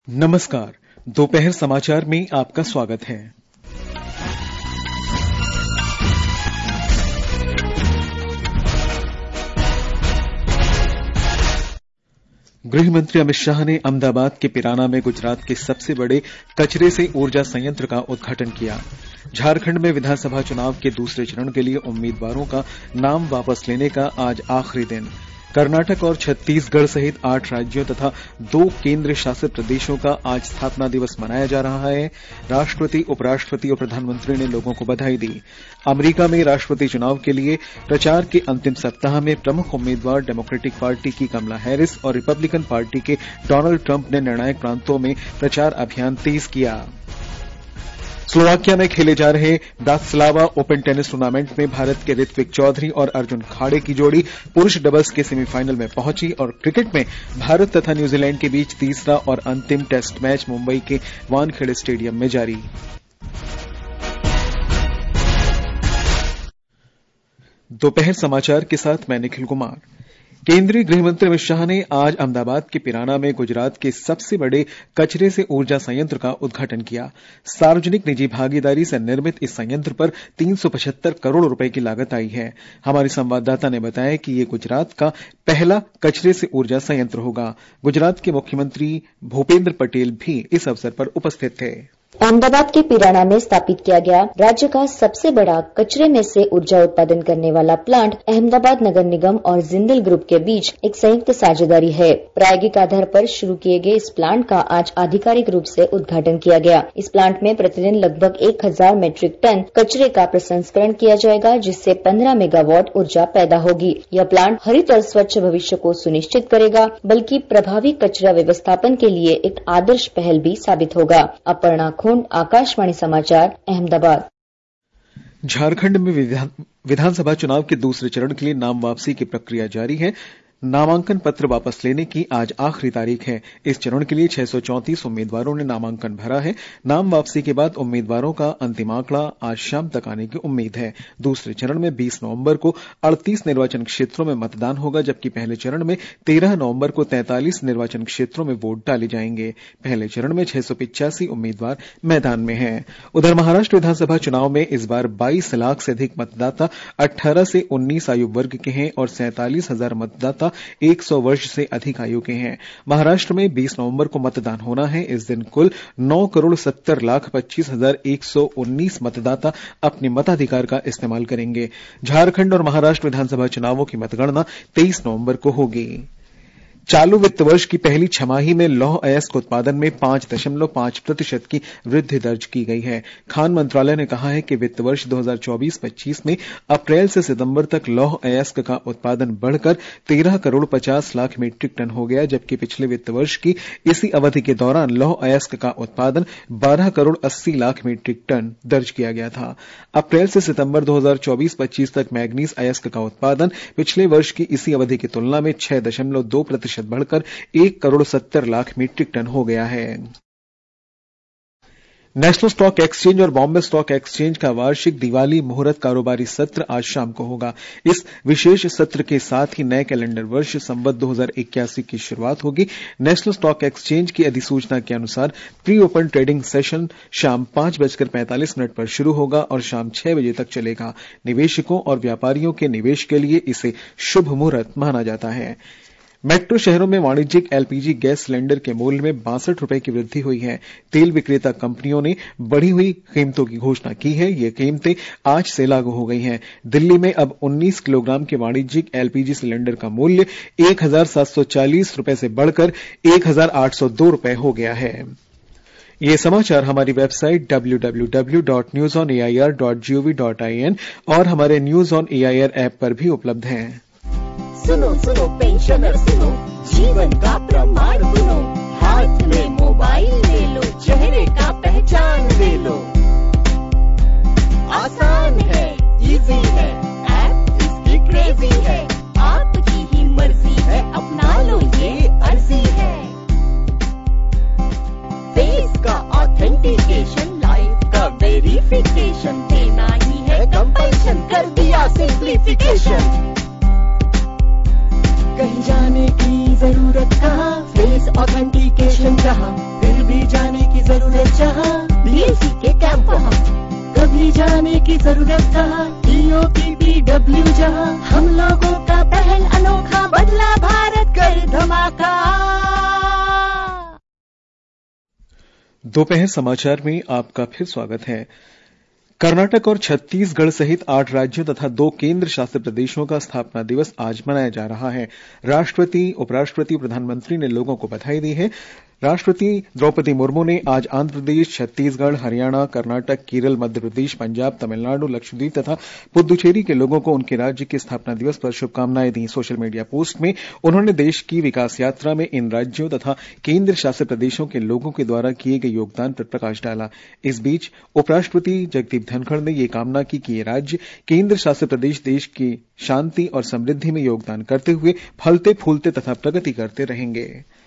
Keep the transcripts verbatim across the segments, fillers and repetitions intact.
नमस्कार, दोपहर समाचार में आपका स्वागत है। गृह मंत्री अमित शाह ने अहमदाबाद के पिराना में गुजरात के सबसे बड़े कचरे से ऊर्जा संयंत्र का उद्घाटन किया। झारखंड में विधानसभा चुनाव के दूसरे चरण के लिए उम्मीदवारों का नाम वापस लेने का आज आखिरी दिन। कर्नाटक और छत्तीसगढ़ सहित आठ राज्यों तथा दो केंद्र शासित प्रदेशों का आज स्थापना दिवस मनाया जा रहा है। राष्ट्रपति, उपराष्ट्रपति और प्रधानमंत्री ने लोगों को बधाई दी। अमेरिका में राष्ट्रपति चुनाव के लिए प्रचार के अंतिम सप्ताह में प्रमुख उम्मीदवार डेमोक्रेटिक पार्टी की कमला हैरिस और रिपब्लिकन पार्टी के डोनाल्ड ट्रंप ने निर्णायक प्रांतों में प्रचार अभियान तेज किया। स्लोवाकिया में खेले जा रहे ब्रातिस्लावा ओपन टेनिस टूर्नामेंट में भारत के ऋत्विक चौधरी और अर्जुन खाड़े की जोड़ी पुरुष डबल्स के सेमीफाइनल में पहुंची और क्रिकेट में भारत तथा न्यूजीलैंड के बीच तीसरा और अंतिम टेस्ट मैच मुंबई के वानखेड़े स्टेडियम में जारी। दोपहर समाचार के साथ मैं निखिल कुमार। केंद्रीय गृह मंत्री अमित शाह ने आज अहमदाबाद के पिराना में गुजरात के सबसे बड़े कचरे से ऊर्जा संयंत्र का उद्घाटन किया। सार्वजनिक निजी भागीदारी से निर्मित इस संयंत्र पर तीन सौ पचहत्तर करोड़ रुपए की लागत आई है। हमारे संवाददाता ने बताया कि ये गुजरात का पहला कचरे से ऊर्जा संयंत्र होगा। गुजरात के मुख्यमंत्री भूपेंद्र पटेल भी इस अवसर पर उपस्थित थे। अहमदाबाद के पिराना में स्थापित किया गया राज्य का सबसे बड़ा कचरे में से ऊर्जा उत्पादन करने वाला प्लांट अहमदाबाद नगर निगम और जिंदल ग्रुप के बीच एक संयुक्त साझेदारी है। प्रायोगिक आधार पर शुरू किए गए इस प्लांट का आज आधिकारिक रूप से उद्घाटन किया गया। इस प्लांट में प्रतिदिन लगभग एक हजार मीट्रिक टन कचरे का प्रसंस्करण किया जाएगा, जिससे पंद्रह मेगावाट ऊर्जा पैदा होगी। यह प्लांट हरित और स्वच्छ भविष्य को सुनिश्चित करेगा, बल्कि प्रभावी कचरा व्यवस्थापन के लिए एक आदर्श पहल भी साबित होगा। अपर्णा खून, आकाशवाणी समाचार, अहमदाबाद। झारखंड में विधानसभा चुनाव के दूसरे चरण के लिए नाम वापसी की प्रक्रिया जारी है। नामांकन पत्र वापस लेने की आज आखिरी तारीख है। इस चरण के लिए छह सौ चौंतीस उम्मीदवारों ने नामांकन भरा है। नाम वापसी के बाद उम्मीदवारों का अंतिम आंकड़ा आज शाम तक आने की उम्मीद है। दूसरे चरण में बीस नवंबर को अड़तीस निर्वाचन क्षेत्रों में मतदान होगा, जबकि पहले चरण में तेरह नवंबर को तैंतालीस निर्वाचन क्षेत्रों में वोट डाले जाएंगे। पहले चरण में छह सौ पिचासी उम्मीदवार मैदान में हैं। उधर महाराष्ट्र विधानसभा चुनाव में इस बार बाईस लाख से अधिक मतदाता अठारह से उन्नीस आयु वर्ग के हैं और सैंतालीस हजार मतदाता एक सौ वर्ष से अधिक आयु के हैं। महाराष्ट्र में बीस नवंबर को मतदान होना है। इस दिन कुल नौ करोड़ सत्तर लाख पच्चीस हजार एक सौ उन्नीस मतदाता अपने मताधिकार का इस्तेमाल करेंगे। झारखंड और महाराष्ट्र विधानसभा चुनावों की मतगणना तेईस नवंबर को होगी। चालू वित्त वर्ष की पहली छमाही में लौह अयस्क उत्पादन में पांच दशमलव पांच प्रतिशत की वृद्धि दर्ज की गई है। खान मंत्रालय ने कहा है कि वित्त वर्ष दो हजार चौबीस पच्चीस में अप्रैल से सितंबर तक लौह अयस्क का उत्पादन बढ़कर तेरह करोड़ पचास लाख मीट्रिक टन हो गया, जबकि पिछले वित्त वर्ष की इसी अवधि के दौरान लौह अयस्क का उत्पादन बारह करोड़ अस्सी लाख मीट्रिक टन दर्ज किया गया था। अप्रैल से सितंबर दो हजार चौबीस पच्चीस तक मैग्नीज अयस्क का उत्पादन पिछले वर्ष की इसी अवधि की तुलना में छह दशमलव दो प्रतिशत बढ़कर एक करोड़ सत्तर लाख मीट्रिक टन हो गया है। नेशनल स्टॉक एक्सचेंज और बॉम्बे स्टॉक एक्सचेंज का वार्षिक दिवाली मुहूर्त कारोबारी सत्र आज शाम को होगा। इस विशेष सत्र के साथ ही नए कैलेंडर वर्ष संवत दो हजार इक्यासी की शुरुआत होगी। नेशनल स्टॉक एक्सचेंज की अधिसूचना के अनुसार प्री ओपन ट्रेडिंग सेशन शाम पांच बजकर पैंतालीस मिनट पर शुरू होगा और शाम छह बजे तक चलेगा। निवेशकों और व्यापारियों के निवेश के लिए इसे शुभ मुहूर्त माना जाता है। मेट्रो शहरों में वाणिज्यिक एलपीजी गैस सिलेंडर के मूल्य में बासठ रुपए की वृद्धि हुई है। तेल विक्रेता कंपनियों ने बढ़ी हुई कीमतों की घोषणा की है। ये कीमतें आज से लागू हो गई हैं। दिल्ली में अब उन्नीस किलोग्राम के वाणिज्यिक एलपीजी सिलेंडर का मूल्य एक हजार सात सौ चालीस रुपए से बढ़कर एक हजार आठ सौ दो रुपए हो गया है। ये समाचार हमारी website W W W dot news on A I R dot G O V dot I N और हमारे news on A I R app पर भी उपलब्ध हैं। सुनो सुनो पेंशनर सुनो, जीवन का प्रमाण सुनो, हाथ में मोबाइल ले लो, चेहरे का पहचान ले लो। आसान है, इजी है, ऐप इसकी क्रेजी है, आपकी ही मर्जी है, अपना लो ये अर्जी है। फेस का ऑथेंटिकेशन, लाइफ का वेरिफिकेशन, देना ही है कंपल्शन, कर दिया सिंप्लीफिकेशन। कहीं जाने की जरूरत कहाँ, फेस ऑथेंटिकेशन जहाँ, फिर जहाँ डीएलसी के कैंप वहाँ कभी जाने की जरूरत कहाँ टीओपीपीडब्ल्यू जहाँ हम लोगों का पहल अनोखा बदला भारत कर धमाका। दोपहर समाचार में आपका फिर स्वागत है। कर्नाटक और छत्तीसगढ़ सहित आठ राज्यों तथा दो केंद्र शासित प्रदेशों का स्थापना दिवस आज मनाया जा रहा है। राष्ट्रपति, उपराष्ट्रपति, प्रधानमंत्री ने लोगों को बधाई दी है। राष्ट्रपति द्रौपदी मुर्मू ने आज आंध्र प्रदेश, छत्तीसगढ़, हरियाणा, कर्नाटक, केरल, मध्य प्रदेश, पंजाब, तमिलनाडु, लक्षद्वीप तथा पुद्दुचेरी के लोगों को उनके राज्य के स्थापना दिवस पर शुभकामनाएं दी। सोशल मीडिया पोस्ट में उन्होंने देश की विकास यात्रा में इन राज्यों तथा केंद्र शासित प्रदेशों के लोगों के द्वारा किए गए योगदान पर प्रकाश डाला। इस बीच उपराष्ट्रपति जगदीप धनखड़ ने यह कामना की कि ये राज्य केंद्र शासित प्रदेश देश की शांति और समृद्धि में योगदान करते हुए फलते फूलते तथा प्रगति करते रहेंगे।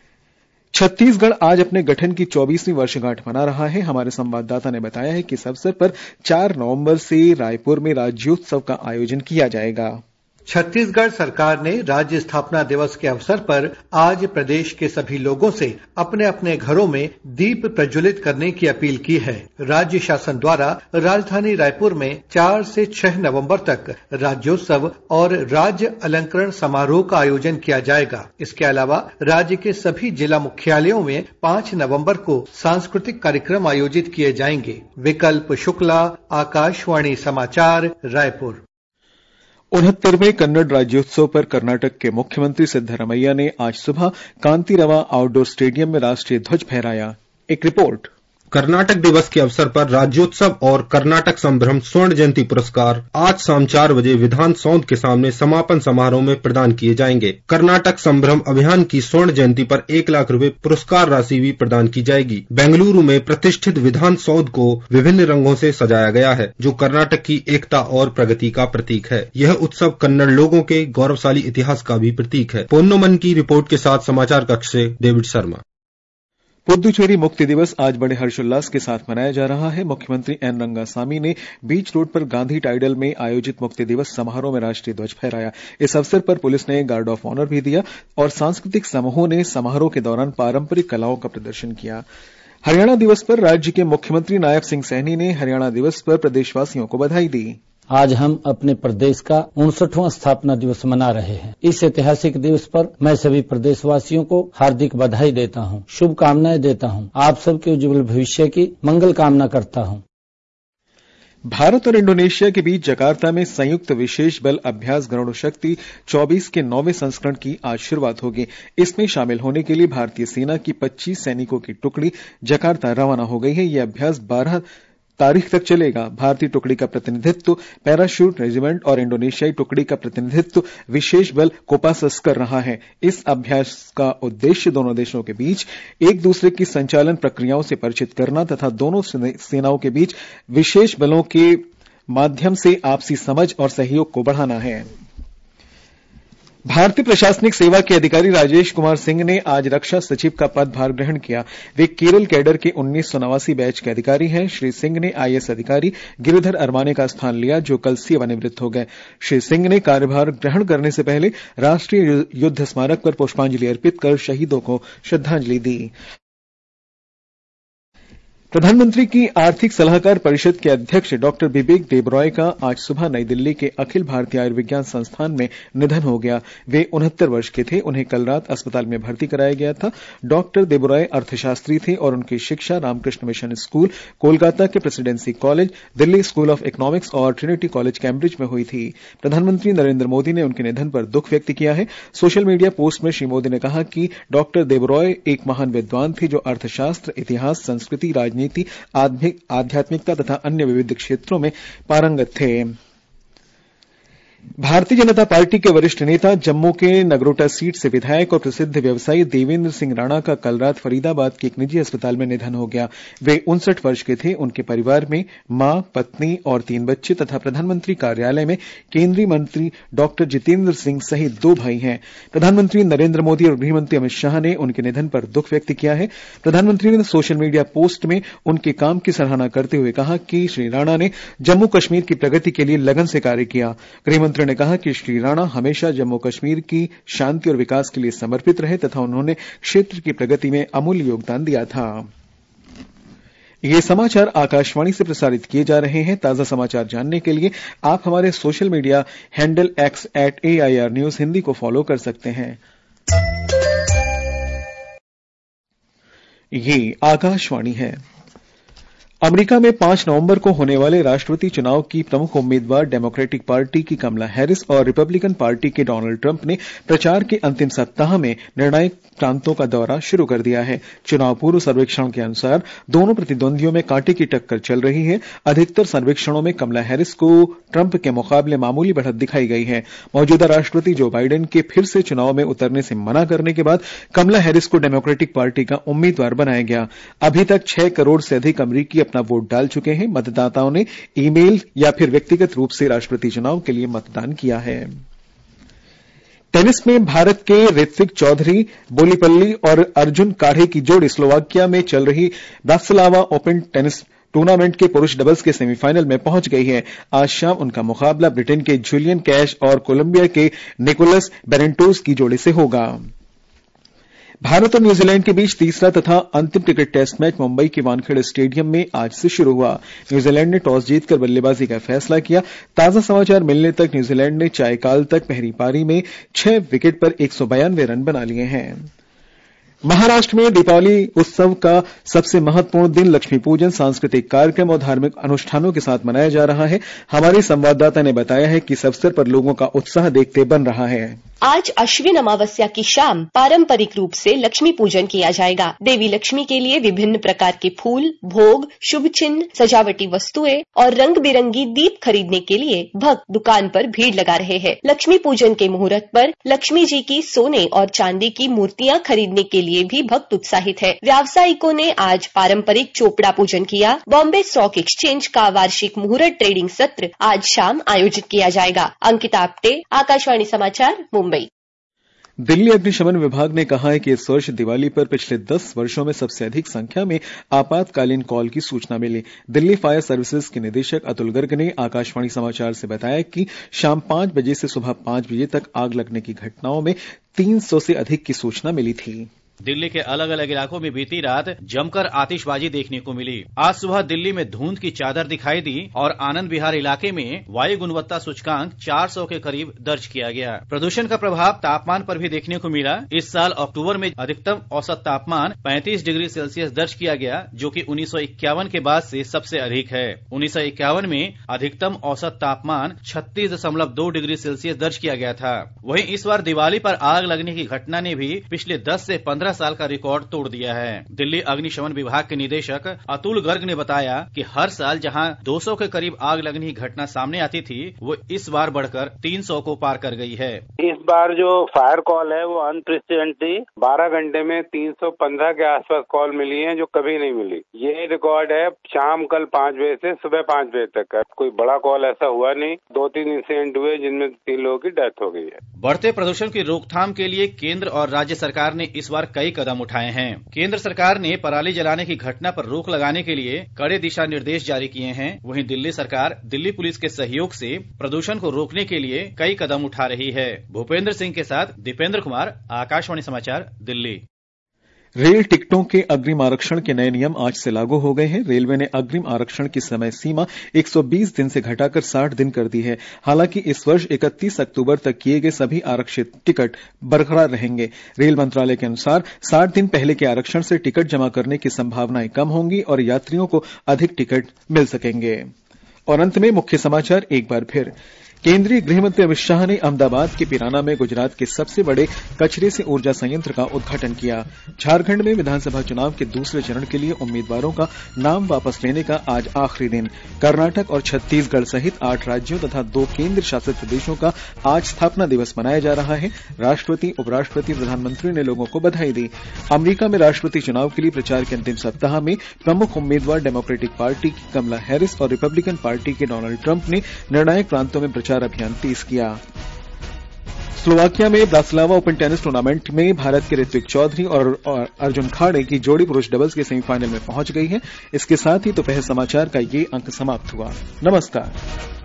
छत्तीसगढ़ आज अपने गठन की चौबीसवीं वर्षगांठ मना रहा है। हमारे संवाददाता ने बताया है कि इस अवसर पर चार नवंबर से रायपुर में राज्योत्सव का आयोजन किया जाएगा। छत्तीसगढ़ सरकार ने राज्य स्थापना दिवस के अवसर पर आज प्रदेश के सभी लोगों से अपने अपने घरों में दीप प्रज्वलित करने की अपील की है। राज्य शासन द्वारा राजधानी रायपुर में चार से छह नवंबर तक राज्योत्सव और राज्य अलंकरण समारोह का आयोजन किया जाएगा। इसके अलावा राज्य के सभी जिला मुख्यालयों में पांच नवंबर को सांस्कृतिक कार्यक्रम आयोजित किए जाएंगे। विकल्प शुक्ला, आकाशवाणी समाचार, रायपुर। उनहत्तरवें कन्नड़ राज्योत्सव पर कर्नाटक के मुख्यमंत्री सिद्धरमैया ने आज सुबह कांतिरवा आउटडोर स्टेडियम में राष्ट्रीय ध्वज फहराया। एक रिपोर्ट। कर्नाटक दिवस के अवसर पर राज्योत्सव और कर्नाटक संभ्रम स्वर्ण जयंती पुरस्कार आज शाम चार बजे विधान सौध के सामने समापन समारोह में प्रदान किए जाएंगे। कर्नाटक संभ्रम अभियान की स्वर्ण जयंती पर एक लाख रुपए पुरस्कार राशि भी प्रदान की जाएगी। बेंगलुरु में प्रतिष्ठित विधान सौध को विभिन्न रंगों से सजाया गया है, जो कर्नाटक की एकता और प्रगति का प्रतीक है। यह उत्सव कन्नड़ लोगों के गौरवशाली इतिहास का भी प्रतीक है। पोन्नमन की रिपोर्ट के साथ समाचार कक्ष से डेविड शर्मा। पुद्दुचेरी मुक्ति दिवस आज बड़े हर्षोल्लास के साथ मनाया जा रहा है। मुख्यमंत्री एन रंगासामी ने बीच रोड पर गांधी टाइडल में आयोजित मुक्ति दिवस समारोह में राष्ट्रीय ध्वज फहराया। इस अवसर पर पुलिस ने गार्ड ऑफ ऑनर भी दिया और सांस्कृतिक समूहों ने समारोह के दौरान पारंपरिक कलाओं का प्रदर्शन किया। हरियाणा दिवस पर राज्य के मुख्यमंत्री नायब सिंह सैनी ने हरियाणा दिवस पर प्रदेशवासियों को बधाई दी। आज हम अपने प्रदेश का उनसठवां स्थापना दिवस मना रहे हैं। इस ऐतिहासिक दिवस पर मैं सभी प्रदेशवासियों को हार्दिक बधाई देता हूं, शुभकामनाएं देता हूं। आप सबके उज्जवल भविष्य की मंगल कामना करता हूं। भारत और इंडोनेशिया के बीच जकार्ता में संयुक्त विशेष बल अभ्यास गरुड़ शक्ति चौबीस के नौवें संस्करण की आज शुरुआत होगी। इसमें शामिल होने के लिए भारतीय सेना की पच्चीस सैनिकों की टुकड़ी जकार्ता रवाना हो गई है। यह अभ्यास बारह तारीख तक चलेगा। भारतीय टुकड़ी का प्रतिनिधित्व पैराशूट रेजिमेंट और इंडोनेशियाई टुकड़ी का प्रतिनिधित्व विशेष बल कोपासस कर रहा है। इस अभ्यास का उद्देश्य दोनों देशों के बीच एक दूसरे की संचालन प्रक्रियाओं से परिचित करना तथा दोनों सेनाओं के बीच विशेष बलों के माध्यम से आपसी समझ और सहयोग को बढ़ाना है। भारतीय प्रशासनिक सेवा के अधिकारी राजेश कुमार सिंह ने आज रक्षा सचिव का पदभार ग्रहण किया। वे केरल कैडर के उन्नीस सौ नवासी बैच के अधिकारी हैं। श्री सिंह ने आईएएस अधिकारी गिरिधर अरमाने का स्थान लिया, जो कल सेवानिवृत्त हो गए। श्री सिंह ने कार्यभार ग्रहण करने से पहले राष्ट्रीय युद्ध स्मारक पर पुष्पांजलि अर्पित कर शहीदों को श्रद्धांजलि दी। प्रधानमंत्री की आर्थिक सलाहकार परिषद के अध्यक्ष डॉक्टर बिबेक देबरॉय का आज सुबह नई दिल्ली के अखिल भारतीय आयुर्विज्ञान संस्थान में निधन हो गया। वे उनहत्तर वर्ष के थे। उन्हें कल रात अस्पताल में भर्ती कराया गया था। डॉक्टर देबरॉय अर्थशास्त्री थे और उनकी शिक्षा रामकृष्ण मिशन स्कूल, कोलकाता के Presidency College, Delhi School of Economics और ट्रिनिटी कॉलेज कैम्ब्रिज में हुई थी। प्रधानमंत्री नरेंद्र मोदी ने उनके निधन पर दुख व्यक्त किया है। सोशल मीडिया पोस्ट में श्री मोदी ने कहा कि डॉक्टर देबरॉय एक महान विद्वान थे, जो अर्थशास्त्र, इतिहास, संस्कृति, राजनीति नीति, आध्यात्मिकता तथा अन्य विविध क्षेत्रों में पारंगत थे। भारतीय जनता पार्टी के वरिष्ठ नेता, जम्मू के नगरोटा सीट से विधायक और प्रसिद्ध व्यवसायी देवेंद्र सिंह राणा का कल रात फरीदाबाद के एक निजी अस्पताल में निधन हो गया। वे उनसठ वर्ष के थे। उनके परिवार में मां, पत्नी और तीन बच्चे तथा प्रधानमंत्री कार्यालय में केंद्रीय मंत्री डॉक्टर जितेंद्र सिंह सहित दो भाई हैं। प्रधानमंत्री नरेंद्र मोदी और गृहमंत्री अमित शाह ने उनके निधन पर दुख व्यक्त किया है। प्रधानमंत्री ने सोशल मीडिया पोस्ट में उनके काम की सराहना करते हुए कहा कि श्री राणा ने जम्मू कश्मीर की प्रगति के लिए लगन से कार्य किया। गृहमंत्री ने कहा कि श्री राणा हमेशा जम्मू कश्मीर की शांति और विकास के लिए समर्पित रहे तथा उन्होंने क्षेत्र की प्रगति में अमूल्य योगदान दिया था। ये समाचार आकाशवाणी से प्रसारित किए जा रहे हैं। ताजा समाचार जानने के लिए आप हमारे social media handle X at A I R news Hindi को फॉलो कर सकते हैं। ये आकाशवाणी है। अमेरिका में पांच नवंबर को होने वाले राष्ट्रपति चुनाव की प्रमुख उम्मीदवार डेमोक्रेटिक पार्टी की कमला हैरिस और रिपब्लिकन पार्टी के डोनाल्ड ट्रंप ने प्रचार के अंतिम सप्ताह में निर्णायक प्रांतों का दौरा शुरू कर दिया है। चुनाव पूर्व सर्वेक्षण के अनुसार दोनों प्रतिद्वंदियों में कांटे की टक्कर चल रही है। अधिकतर सर्वेक्षणों में कमला हैरिस को ट्रंप के मुकाबले मामूली बढ़त दिखाई गई है। मौजूदा राष्ट्रपति जो बाइडेन के फिर से चुनाव में उतरने से मना करने के बाद कमला हैरिस को डेमोक्रेटिक पार्टी का उम्मीदवार बनाया गया। अभी तक छह करोड़ से अधिक अमरीकी अपना वोट डाल चुके हैं। मतदाताओं ने ईमेल या फिर व्यक्तिगत रूप से राष्ट्रपति चुनाव के लिए मतदान किया है। टेनिस में भारत के ऋत्विक चौधरी, बोलीपल्ली और अर्जुन काढ़े की जोड़ी स्लोवाकिया में चल रही ब्रातिस्लावा ओपन टेनिस टूर्नामेंट के पुरुष डबल्स के सेमीफाइनल में पहुंच गई है। आज शाम उनका मुकाबला ब्रिटेन के जूलियन कैश और कोलंबिया के निकोलस बेरेंटोस की जोड़ी से होगा। भारत और न्यूजीलैंड के बीच तीसरा तथा अंतिम क्रिकेट टेस्ट मैच मुंबई के वानखेड़े स्टेडियम में आज से शुरू हुआ। न्यूजीलैंड ने टॉस जीतकर बल्लेबाजी का फैसला किया। ताजा समाचार मिलने तक न्यूजीलैंड ने चायकाल तक पहली पारी में छह विकेट पर एक सौ बयानवे रन बना लिए हैं। महाराष्ट्र में दीपावली उत्सव का सबसे महत्वपूर्ण दिन लक्ष्मी पूजन सांस्कृतिक कार्यक्रम और धार्मिक अनुष्ठानों के साथ मनाया जा रहा है। हमारी संवाददाता ने बताया है कि इस अवसर पर लोगों का उत्साह देखते बन रहा है। आज अश्विन अमावस्या की शाम पारंपरिक रूप से लक्ष्मी पूजन किया जाएगा। देवी लक्ष्मी के लिए विभिन्न प्रकार के फूल, भोग, शुभ चिन्ह, सजावटी वस्तुएं और रंग बिरंगी दीप खरीदने के लिए भक्त दुकान पर भीड़ लगा रहे हैं। लक्ष्मी पूजन के मुहूर्त पर लक्ष्मी जी की सोने और चांदी की मूर्तियां खरीदने के लिए भी भक्त उत्साहित है। व्यावसायिकों ने आज पारंपरिक चोपड़ा पूजन किया। बॉम्बे स्टॉक एक्सचेंज का वार्षिक मुहूर्त ट्रेडिंग सत्र आज शाम आयोजित किया जाएगा। अंकिता आप्टे, आकाशवाणी समाचार, मुंबई। दिल्ली अग्निशमन विभाग ने कहा है कि इस वर्ष दिवाली पर पिछले दस वर्षों में सबसे अधिक संख्या में आपातकालीन कॉल की सूचना मिली। दिल्ली फायर सर्विसेज के निदेशक अतुल गर्ग ने आकाशवाणी समाचार से बताया कि शाम पांच बजे से सुबह पांच बजे तक आग लगने की घटनाओं में तीन सौ से अधिक की सूचना मिली थी। दिल्ली के अलग अलग इलाकों में बीती रात जमकर आतिशबाजी देखने को मिली। आज सुबह दिल्ली में धुंध की चादर दिखाई दी और आनंद विहार इलाके में वायु गुणवत्ता सूचकांक चार सौ के करीब दर्ज किया गया। प्रदूषण का प्रभाव तापमान पर भी देखने को मिला। इस साल अक्टूबर में अधिकतम औसत तापमान पैंतीस डिग्री सेल्सियस दर्ज किया गया, जो कि उन्नीस सौ इक्यावन के बाद से सबसे अधिक है। उन्नीस सौ इक्यावन में अधिकतम औसत तापमान छत्तीस दशमलव दो डिग्री सेल्सियस दर्ज किया गया था। वहीं इस बार दिवाली पर आग लगने की घटना ने भी पिछले दस से पंद्रह साल का रिकॉर्ड तोड़ दिया है। दिल्ली अग्निशमन विभाग के निदेशक अतुल गर्ग ने बताया कि हर साल जहां दो सौ के करीब आग लगने की घटना सामने आती थी, वो इस बार बढ़कर तीन सौ को पार कर गई है। इस बार जो फायर कॉल है वो अनप्रेसिडेंटली बारह घंटे में तीन सौ पंद्रह के आसपास कॉल मिली है, जो कभी नहीं मिली। ये रिकॉर्ड है शाम कल पाँच बजे से सुबह पाँच बजे तक का। कोई बड़ा कॉल ऐसा हुआ नहीं। दो तीन इंसिडेंट हुए जिनमें तीन लोगों की डेथ हो गई है। बढ़ते प्रदूषण की रोकथाम के लिए केंद्र और राज्य सरकार ने इस बार कई कदम उठाए हैं। केंद्र सरकार ने पराली जलाने की घटना पर रोक लगाने के लिए कड़े दिशा निर्देश जारी किए हैं। वहीं दिल्ली सरकार दिल्ली पुलिस के सहयोग से प्रदूषण को रोकने के लिए कई कदम उठा रही है। भूपेंद्र सिंह के साथ दीपेंद्र कुमार, आकाशवाणी समाचार, दिल्ली। रेल टिकटों के अग्रिम आरक्षण के नए नियम आज से लागू हो गए हैं। रेलवे ने अग्रिम आरक्षण की समय सीमा एक सौ बीस दिन से घटाकर साठ दिन कर दी है। हालांकि इस वर्ष इकतीस अक्टूबर तक किए गए सभी आरक्षित टिकट बरकरार रहेंगे। रेल मंत्रालय के अनुसार साठ दिन पहले के आरक्षण से टिकट जमा करने की संभावनाएं कम होंगी और यात्रियों को अधिक टिकट मिल सकेंगे। और अंत में मुख्य समाचार एक बार फिर। केंद्रीय गृहमंत्री अमित शाह ने अहमदाबाद के पिराना में गुजरात के सबसे बड़े कचरे से ऊर्जा संयंत्र का उद्घाटन किया। झारखंड में विधानसभा चुनाव के दूसरे चरण के लिए उम्मीदवारों का नाम वापस लेने का आज आखिरी दिन। कर्नाटक और छत्तीसगढ़ सहित आठ राज्यों तथा दो केंद्र शासित प्रदेशों का आज स्थापना दिवस मनाया जा रहा है। राष्ट्रपति, उपराष्ट्रपति, प्रधानमंत्री ने लोगों को बधाई दी। अमेरिका में राष्ट्रपति चुनाव के लिए प्रचार के अंतिम सप्ताह में प्रमुख उम्मीदवार डेमोक्रेटिक पार्टी की कमला हैरिस और रिपब्लिकन पार्टी के डोनाल्ड ट्रंप ने निर्णायक प्रांतों में प्रचार अभियान तेज किया। स्लोवाकिया में ब्रातिस्लावा ओपन टेनिस टूर्नामेंट में भारत के ऋत्विक चौधरी और, और अर्जुन खाड़े की जोड़ी पुरुष डबल्स के सेमीफाइनल में पहुंच गई है। इसके साथ ही दोपहर समाचार का ये अंक समाप्त हुआ। नमस्कार।